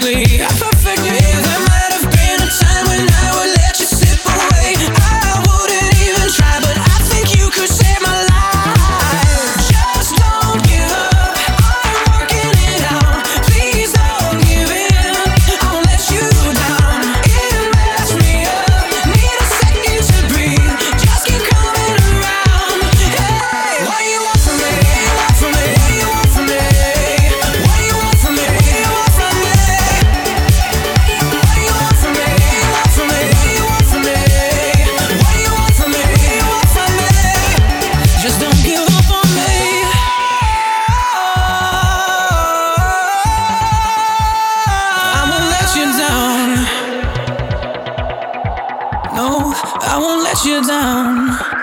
perfectly, perfectly. There might have been a time when I would let you slip away. I wouldn't even try, but I think you could save my life. Just don't give up, I'm working it out. Please don't give in, I won't let you down. It messed me up, need a second to breathe. Just keep coming around. Hey, what do you want from me? What do you want from me? What do you want from me? What do you want from me? What do you want from me? What do you want from me? What do you want from me? What do you want from me? Just don't give up on me. I won't let you down. No, I won't let you down.